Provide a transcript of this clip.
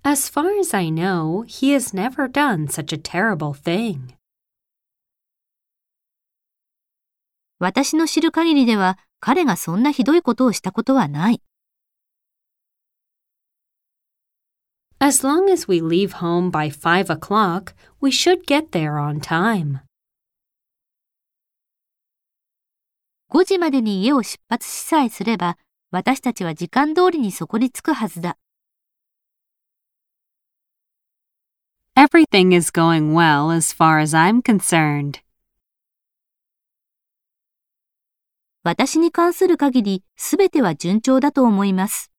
As far as I know, he has never done such a terrible thing. 私の知る限りでは、彼がそんなひどいことをしたことはない。 As long as we leave home by 5 o'clock, we should get there on time. 5時までに家を出発しさえすれば、私たちは時間通りにそこに着くはずだ。 Everything is going well as far as I'm concerned. 私に関する限り、すべては順調だと思います。